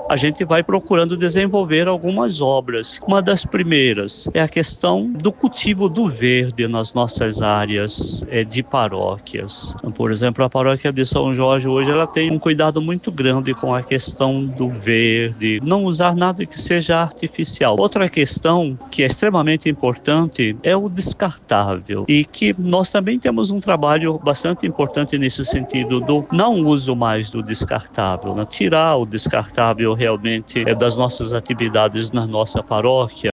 a gente vai procurando desenvolver algumas obras. Uma das primeiras é a questão do cultivo do verde nas nossas áreas de paróquias. Então, por exemplo, a paróquia de São Jorge hoje ela tem um cuidado muito grande com a questão do verde, não usar nada que seja artificial. Outra questão que é extremamente importante é o descartável, e que nós também temos um trabalho bastante importante nesse sentido do não uso mais do descartável, né? Tirar o descartável realmente das nossas atividades na nossa paróquia.